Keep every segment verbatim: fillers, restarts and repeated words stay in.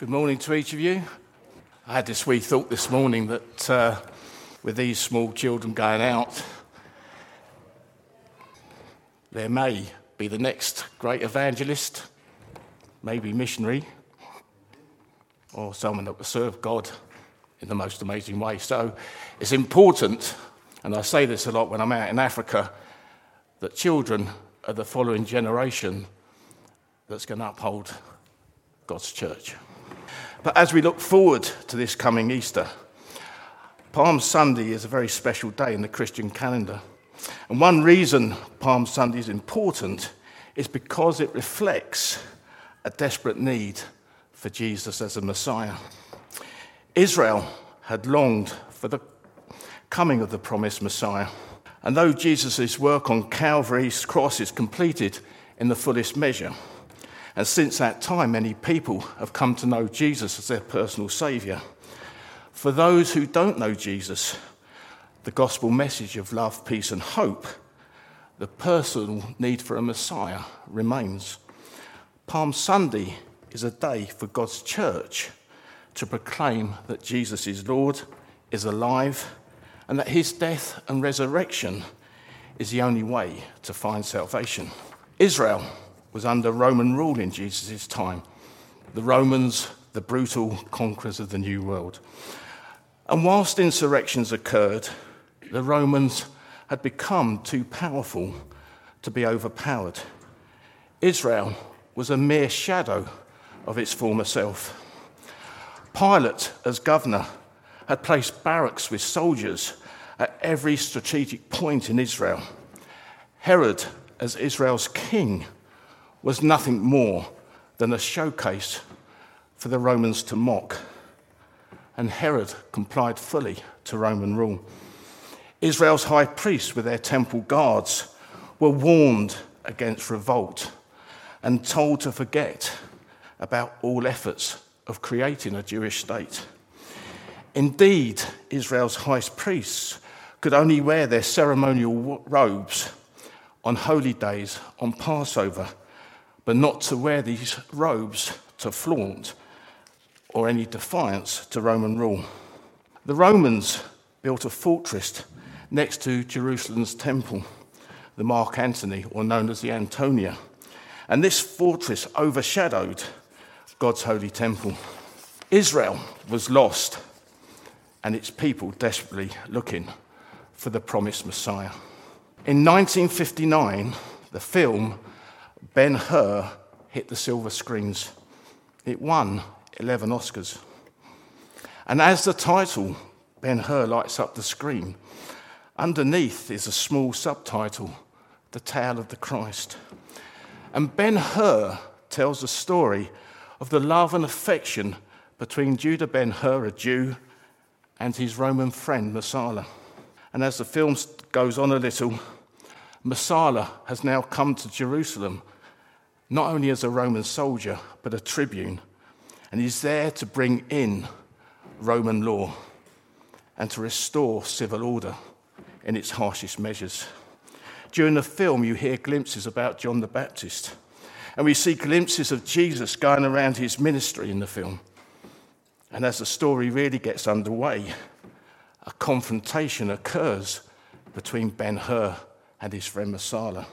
Good morning to each of you. I had this wee thought this morning that uh, with these small children going out, there may be the next great evangelist, maybe missionary, or someone that will serve God in the most amazing way. So it's important, and I say this a lot when I'm out in Africa, that children are the following generation that's going to uphold God's church. But as we look forward to this coming Easter, Palm Sunday is a very special day in the Christian calendar. And one reason Palm Sunday is important is because it reflects a desperate need for Jesus as a Messiah. Israel had longed for the coming of the promised Messiah. And though Jesus' work on Calvary's cross is completed in the fullest measure, and since that time many people have come to know Jesus as their personal saviour, for those who don't know Jesus, the gospel message of love, peace and hope, the personal need for a Messiah remains. Palm Sunday is a day for God's church to proclaim that Jesus is Lord, is alive, and that his death and resurrection is the only way to find salvation. Israel was under Roman rule in Jesus' time. The Romans, the brutal conquerors of the New World. And whilst insurrections occurred, the Romans had become too powerful to be overpowered. Israel was a mere shadow of its former self. Pilate, as governor, had placed barracks with soldiers at every strategic point in Israel. Herod, as Israel's king, was nothing more than a showcase for the Romans to mock. And Herod complied fully to Roman rule. Israel's high priests with their temple guards were warned against revolt and told to forget about all efforts of creating a Jewish state. Indeed, Israel's high priests could only wear their ceremonial robes on holy days, on Passover, but not to wear these robes to flaunt or any defiance to Roman rule. The Romans built a fortress next to Jerusalem's temple, the Mark Antony, or known as the Antonia, and this fortress overshadowed God's holy temple. Israel was lost, and its people desperately looking for the promised Messiah. In nineteen fifty-nine, the film Ben-Hur hit the silver screens. It won eleven Oscars. And as the title, Ben-Hur, lights up the screen, underneath is a small subtitle, The Tale of the Christ. And Ben-Hur tells the story of the love and affection between Judah Ben-Hur, a Jew, and his Roman friend, Messala. And as the film goes on a little, Messala has now come to Jerusalem, not only as a Roman soldier, but a tribune, and he's there to bring in Roman law and to restore civil order in its harshest measures. During the film, you hear glimpses about John the Baptist, and we see glimpses of Jesus going around his ministry in the film. And as the story really gets underway, a confrontation occurs between Ben-Hur and his friend Messala.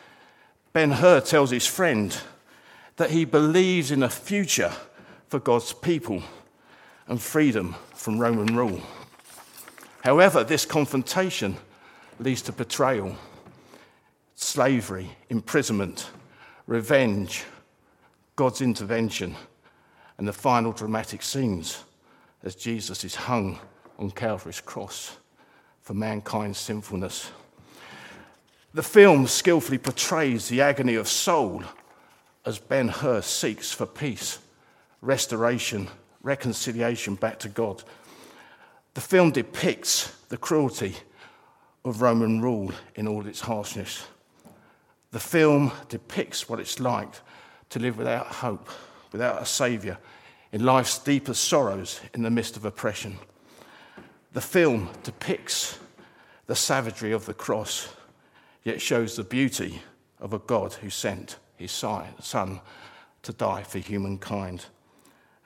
Ben-Hur tells his friend that he believes in a future for God's people and freedom from Roman rule. However, this confrontation leads to betrayal, slavery, imprisonment, revenge, God's intervention, and the final dramatic scenes as Jesus is hung on Calvary's cross for mankind's sinfulness. The film skillfully portrays the agony of soul as Ben-Hur seeks for peace, restoration, reconciliation back to God. The film depicts the cruelty of Roman rule in all its harshness. The film depicts what it's like to live without hope, without a saviour, in life's deepest sorrows in the midst of oppression. The film depicts the savagery of the cross, yet shows the beauty of a God who sent his son to die for humankind.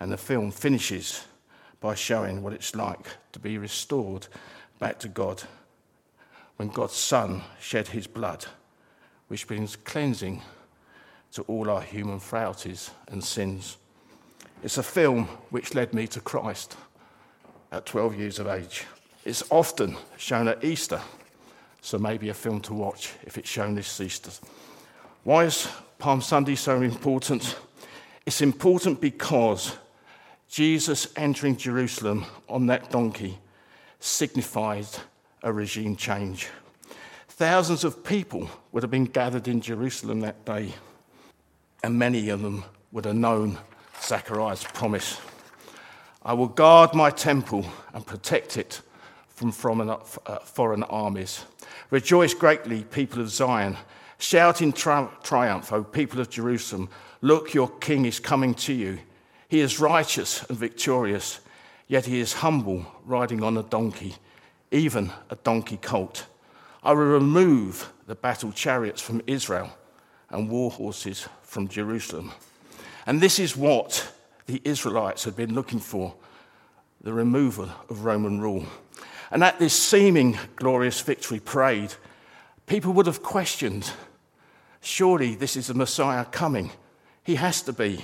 And the film finishes by showing what it's like to be restored back to God when God's Son shed his blood, which brings cleansing to all our human frailties and sins. It's a film which led me to Christ at twelve years of age. It's often shown at Easter, so maybe a film to watch if it's shown this Easter. Why is Palm Sunday so important? It's important because Jesus entering Jerusalem on that donkey signified a regime change. Thousands of people would have been gathered in Jerusalem that day, and many of them would have known Zechariah's promise. I will guard my temple and protect it from, from uh, foreign armies. Rejoice greatly, people of Zion. Shout in tri- triumph, O people of Jerusalem. Look, your king is coming to you. He is righteous and victorious, yet he is humble, riding on a donkey, even a donkey colt. I will remove the battle chariots from Israel and war horses from Jerusalem. And this is what the Israelites had been looking for, the removal of Roman rule. And at this seeming glorious victory parade, people would have questioned, surely this is the Messiah coming. He has to be.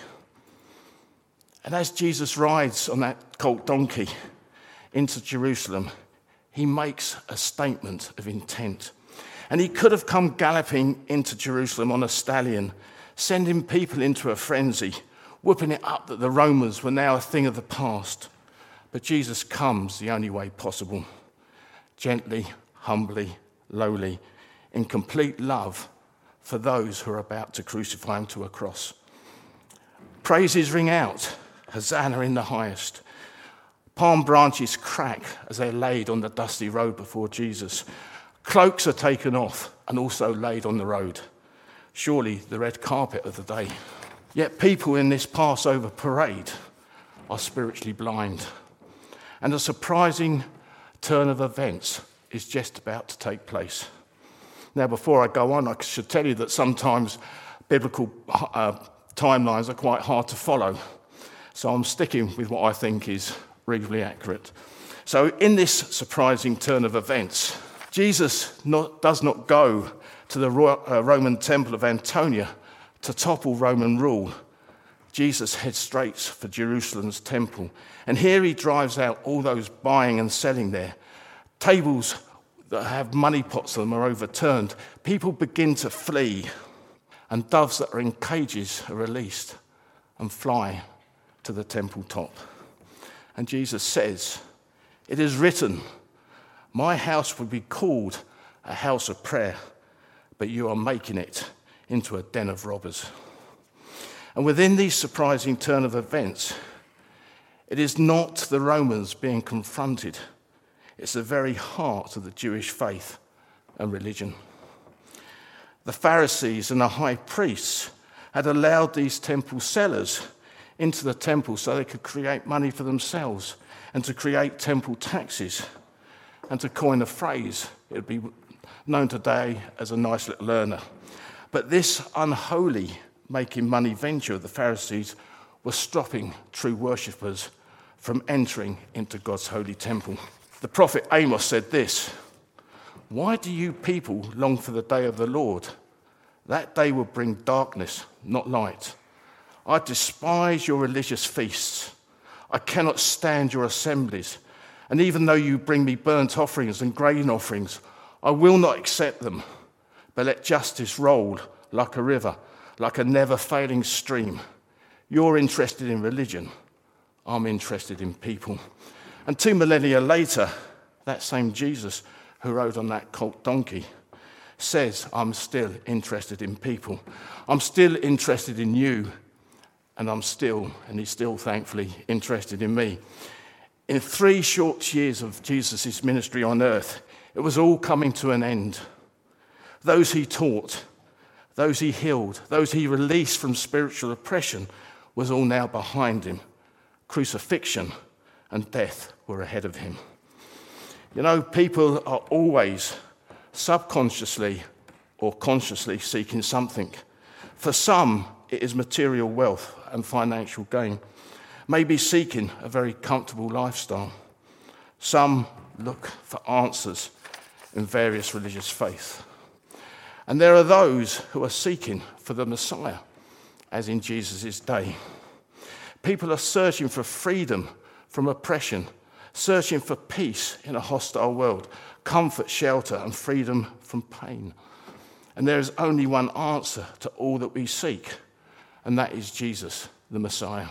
And as Jesus rides on that colt donkey into Jerusalem, he makes a statement of intent. And he could have come galloping into Jerusalem on a stallion, sending people into a frenzy, whooping it up that the Romans were now a thing of the past. But Jesus comes the only way possible, gently, humbly, lowly, in complete love for those who are about to crucify him to a cross. Praises ring out, Hosanna in the highest. Palm branches crack as they're laid on the dusty road before Jesus. Cloaks are taken off and also laid on the road. Surely the red carpet of the day. Yet people in this Passover parade are spiritually blind. And a surprising turn of events is just about to take place. Now, before I go on, I should tell you that sometimes biblical uh, timelines are quite hard to follow. So I'm sticking with what I think is reasonably accurate. So in this surprising turn of events, Jesus not, does not go to the Ro- uh, Roman temple of Antonia to topple Roman rule. Jesus heads straight for Jerusalem's temple. And here he drives out all those buying and selling there. Tables that have money pots on them are overturned. People begin to flee. And doves that are in cages are released and fly to the temple top. And Jesus says, "It is written, my house will be called a house of prayer, but you are making it into a den of robbers." And within these surprising turn of events, it is not the Romans being confronted. It's the very heart of the Jewish faith and religion. The Pharisees and the high priests had allowed these temple sellers into the temple so they could create money for themselves and to create temple taxes. And to coin a phrase, it would be known today as a nice little learner. But this unholy making money venture of the Pharisees was stopping true worshippers from entering into God's holy temple. The prophet Amos said this, "Why do you people long for the day of the Lord? That day will bring darkness, not light. I despise your religious feasts. I cannot stand your assemblies. And even though you bring me burnt offerings and grain offerings, I will not accept them. But let justice roll like a river, like a never-failing stream. You're interested in religion. I'm interested in people." And two millennia later, that same Jesus who rode on that colt donkey says, "I'm still interested in people. I'm still interested in you. And I'm still, and he's still thankfully, interested in me." In three short years of Jesus' ministry on earth, it was all coming to an end. Those he taught, those he healed, those he released from spiritual oppression was all now behind him. Crucifixion and death were ahead of him. You know, people are always subconsciously or consciously seeking something. For some, it is material wealth and financial gain. may be seeking a very comfortable lifestyle. Some look for answers in various religious faiths. And there are those who are seeking for the Messiah, as in Jesus' day. People are searching for freedom from oppression, searching for peace in a hostile world, comfort, shelter, and freedom from pain. And there is only one answer to all that we seek, and that is Jesus, the Messiah.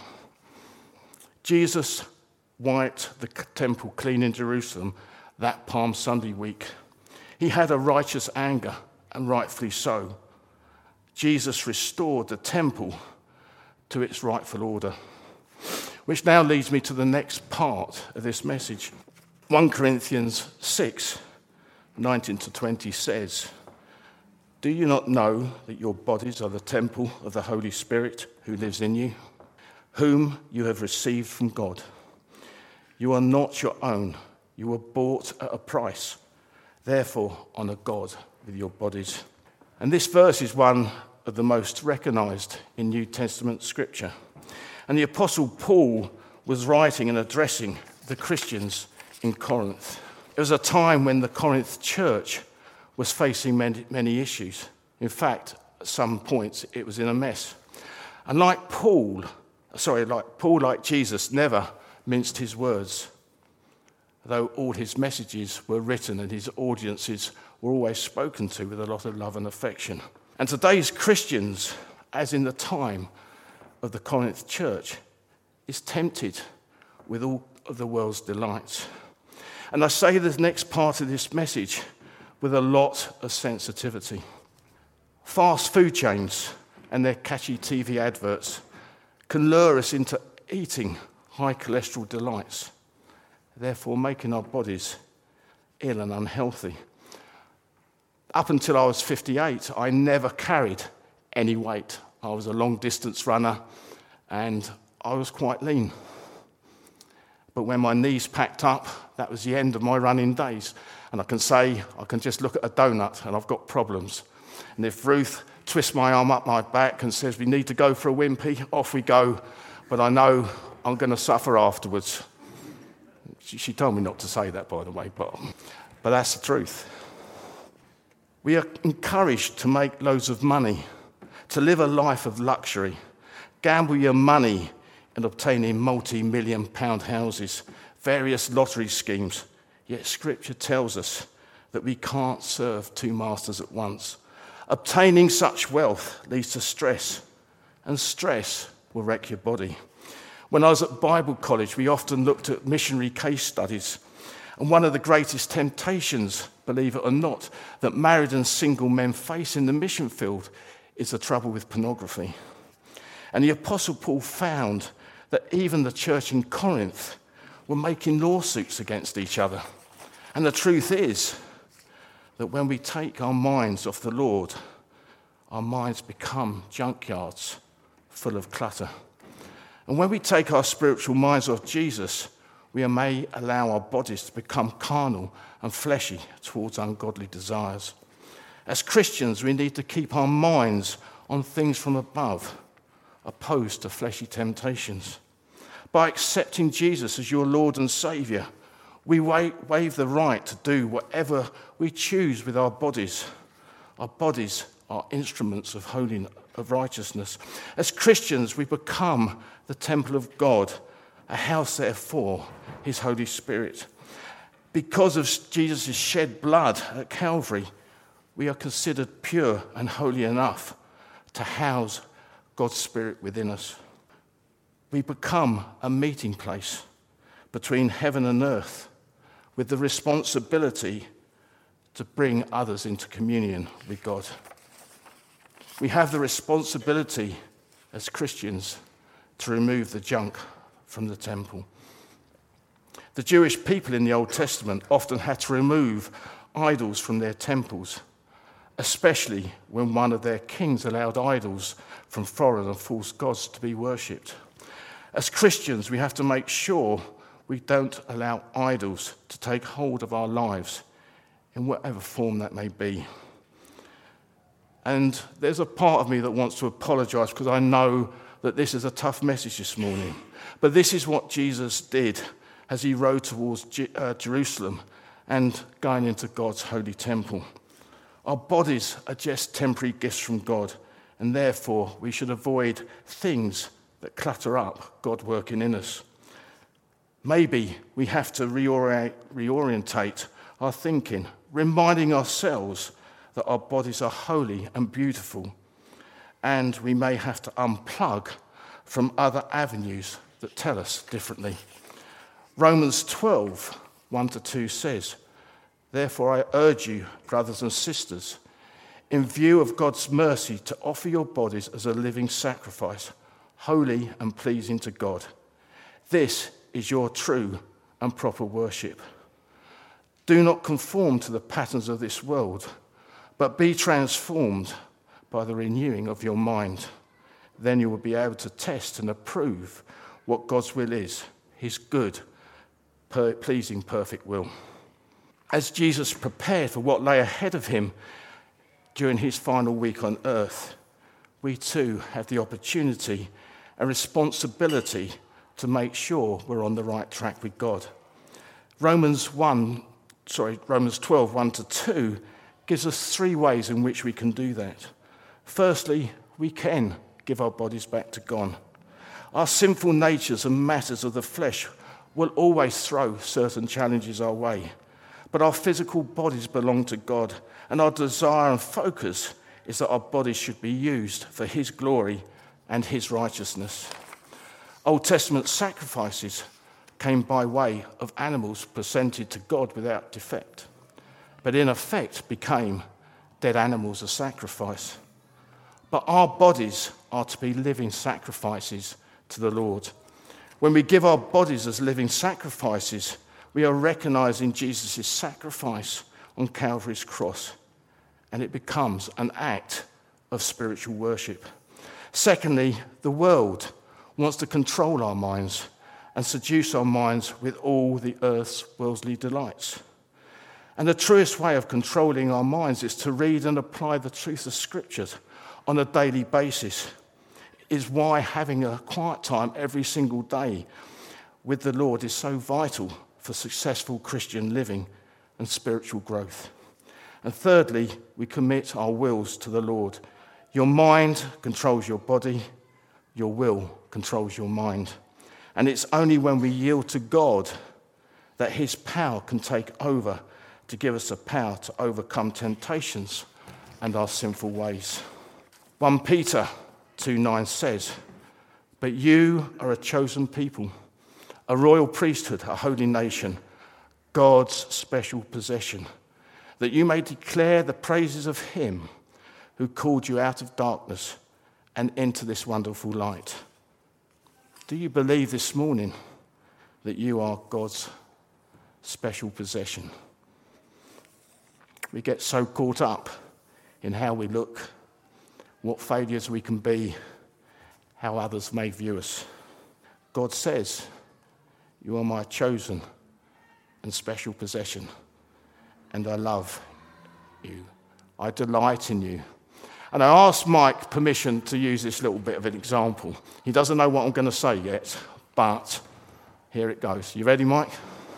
Jesus wiped the temple clean in Jerusalem that Palm Sunday week. He had a righteous anger, and rightfully so. Jesus restored the temple to its rightful order. Which now leads me to the next part of this message. First Corinthians six, nineteen to twenty says, "Do you not know that your bodies are the temple of the Holy Spirit who lives in you, whom you have received from God? You are not your own. You were bought at a price. Therefore, honour God with your bodies." And this verse is one of the most recognised in New Testament scripture. And the Apostle Paul was writing and addressing the Christians in Corinth. It was a time when the Corinth church was facing many, many issues. In fact, at some points, it was in a mess. And like Paul, sorry, like Paul, like Jesus, never minced his words, though all his messages were written and his audiences were always spoken to with a lot of love and affection. And today's Christians, as in the time of the Corinth church, is tempted with all of the world's delights. And I say the next part of this message with a lot of sensitivity. Fast food chains and their catchy T V adverts can lure us into eating high cholesterol delights, therefore making our bodies ill and unhealthy. Up until I was fifty-eight, I never carried any weight. I was a long-distance runner, and I was quite lean. But when my knees packed up, that was the end of my running days. And I can say, I can just look at a donut, and I've got problems. And if Ruth twists my arm up my back and says, "We need to go for a wimpy," off we go. But I know I'm going to suffer afterwards. She, she told me not to say that, by the way, but, but that's the truth. We are encouraged to make loads of money, to live a life of luxury, gamble your money in obtaining multi-million pound houses, various lottery schemes. Yet Scripture tells us that we can't serve two masters at once. Obtaining such wealth leads to stress, and stress will wreck your body. When I was at Bible college, we often looked at missionary case studies. And one of the greatest temptations, believe it or not, that married and single men face in the mission field is the trouble with pornography. And the Apostle Paul found that even the church in Corinth were making lawsuits against each other. And the truth is that when we take our minds off the Lord, our minds become junkyards full of clutter. And when we take our spiritual minds off Jesus, we may allow our bodies to become carnal and fleshy towards ungodly desires. As Christians, we need to keep our minds on things from above, opposed to fleshy temptations. By accepting Jesus as your Lord and Saviour, we waive the right to do whatever we choose with our bodies. Our bodies are instruments of holiness, of righteousness. As Christians, we become the temple of God, a house, therefore, His Holy Spirit. Because of Jesus' shed blood at Calvary, we are considered pure and holy enough to house God's Spirit within us. We become a meeting place between heaven and earth with the responsibility to bring others into communion with God. We have the responsibility as Christians to remove the junk from the temple. The Jewish people in the Old Testament often had to remove idols from their temples, especially when one of their kings allowed idols from foreign and false gods to be worshipped. As Christians, we have to make sure we don't allow idols to take hold of our lives in whatever form that may be. And there's a part of me that wants to apologise because I know that this is a tough message this morning, but this is what Jesus did as he rode towards G- uh, Jerusalem and going into God's holy temple. Our bodies are just temporary gifts from God, and therefore we should avoid things that clutter up God working in us. Maybe we have to reorient, reorientate our thinking, reminding ourselves that our bodies are holy and beautiful, and we may have to unplug from other avenues that tell us differently. Romans twelve, one to two says, "Therefore I urge you, brothers and sisters, in view of God's mercy, to offer your bodies as a living sacrifice, holy and pleasing to God. This is your true and proper worship. Do not conform to the patterns of this world, but be transformed by the renewing of your mind. Then you will be able to test and approve what God's will is, his good, per- pleasing, perfect will." As Jesus prepared for what lay ahead of him during his final week on earth, we too have the opportunity and responsibility to make sure we're on the right track with God. Romans one, sorry, Romans twelve, one to two gives us three ways in which we can do that. Firstly, we can give our bodies back to God. Our sinful natures and matters of the flesh will always throw certain challenges our way. But our physical bodies belong to God, and our desire and focus is that our bodies should be used for his glory and his righteousness. Old Testament sacrifices came by way of animals presented to God without defect, but in effect became dead animals of sacrifice. But our bodies are to be living sacrifices to the Lord. When we give our bodies as living sacrifices, we are recognizing Jesus' sacrifice on Calvary's cross, and it becomes an act of spiritual worship. Secondly, the world wants to control our minds and seduce our minds with all the earth's worldly delights. And the truest way of controlling our minds is to read and apply the truth of Scriptures on a daily basis. Is why having a quiet time every single day with the Lord is so vital for successful Christian living and spiritual growth. And thirdly, we commit our wills to the Lord. Your mind controls your body, your will controls your mind. And it's only when we yield to God that his power can take over to give us the power to overcome temptations and our sinful ways. First Peter two nine says, "But you are a chosen people, a royal priesthood, a holy nation, God's special possession, that you may declare the praises of him who called you out of darkness and into this wonderful light." Do you believe this morning that you are God's special possession? We get so caught up in how we look, what failures we can be, how others may view us. God says, "You are my chosen and special possession, and I love you. I delight in you." And I asked Mike permission to use this little bit of an example. He doesn't know what I'm going to say yet, but here it goes. You ready, Mike?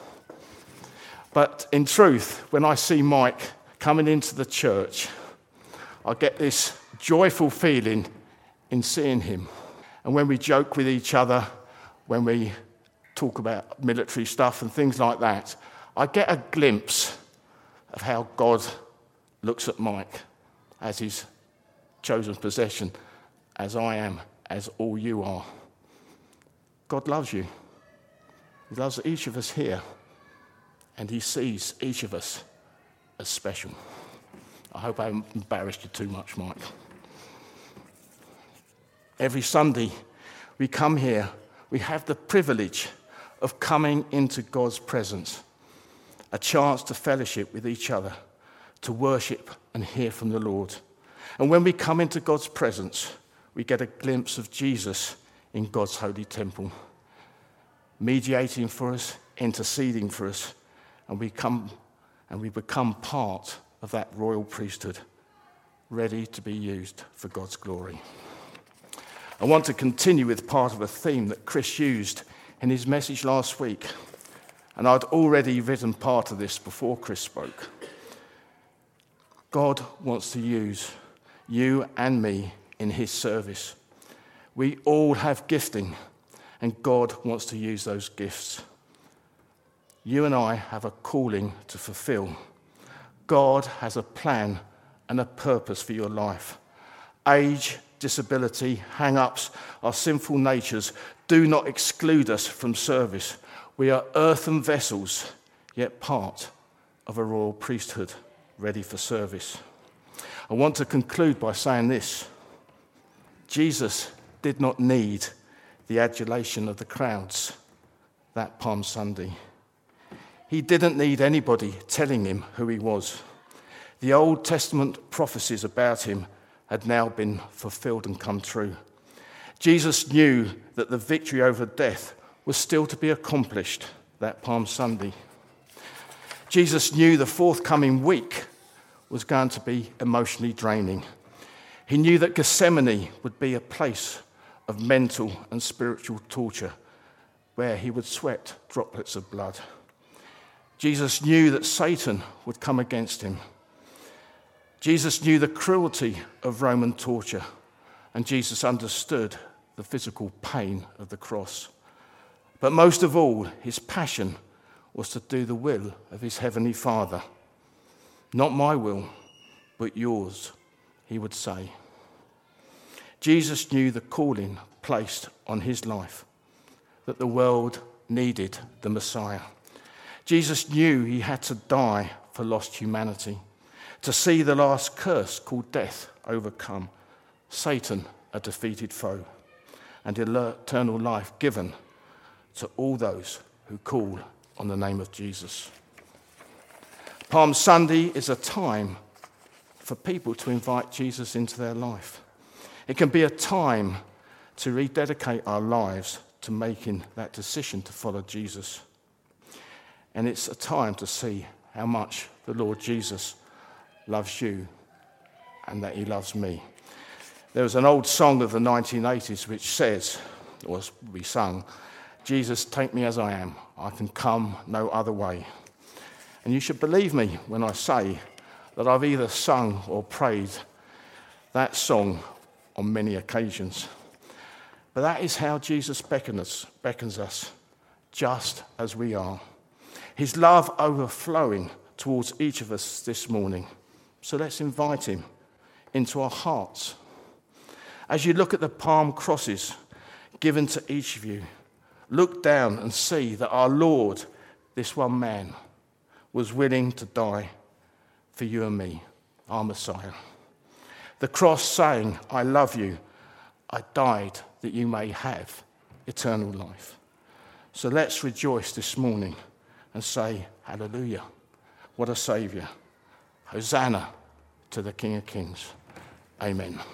But in truth, when I see Mike coming into the church, I get this joyful feeling in seeing him. And when we joke with each other, when we talk about military stuff and things like that, I get a glimpse of how God looks at Mike as his chosen possession, as I am, as all you are. God loves you. He loves each of us here, and he sees each of us as special. I hope I haven't embarrassed you too much, Mike. Every Sunday we come here, we have the privilege of coming into God's presence, a chance to fellowship with each other, to worship and hear from the Lord. And when we come into God's presence, we get a glimpse of Jesus in God's holy temple, mediating for us, interceding for us, and we come and we become part of that royal priesthood, ready to be used for God's glory. I want to continue with part of a theme that Chris used in his message last week. And I'd already written part of this before Chris spoke. God wants to use you and me in his service. We all have gifting, and God wants to use those gifts. You and I have a calling to fulfill. God has a plan and a purpose for your life. Age, disability, hang-ups, our sinful natures do not exclude us from service. We are earthen vessels, yet part of a royal priesthood, ready for service. I want to conclude by saying this. Jesus did not need the adulation of the crowds that Palm Sunday. He didn't need anybody telling him who he was. The Old Testament prophecies about him had now been fulfilled and come true. Jesus knew that the victory over death was still to be accomplished that Palm Sunday. Jesus knew the forthcoming week was going to be emotionally draining. He knew that Gethsemane would be a place of mental and spiritual torture where he would sweat droplets of blood. Jesus knew that Satan would come against him. Jesus knew the cruelty of Roman torture, and Jesus understood the physical pain of the cross. But most of all, his passion was to do the will of his heavenly Father. Not my will, but yours, he would say. Jesus knew the calling placed on his life, that the world needed the Messiah. Jesus knew he had to die for lost humanity, to see the last curse called death overcome, Satan a defeated foe, and eternal life given to all those who call on the name of Jesus. Palm Sunday is a time for people to invite Jesus into their life. It can be a time to rededicate our lives to making that decision to follow Jesus. And it's a time to see how much the Lord Jesus loves you and that he loves me. There was an old song of the nineteen eighties which says, or we sung, Jesus, take me as I am. I can come no other way. And you should believe me when I say that I've either sung or prayed that song on many occasions. But that is how Jesus beckons us, beckons us, just as we are. His love overflowing towards each of us this morning. So let's invite him into our hearts. As you look at the palm crosses given to each of you, look down and see that our Lord, this one man, was willing to die for you and me, our Messiah. The cross saying, I love you, I died that you may have eternal life. So let's rejoice this morning and say, hallelujah, what a Saviour. Hosanna to the King of Kings. Amen.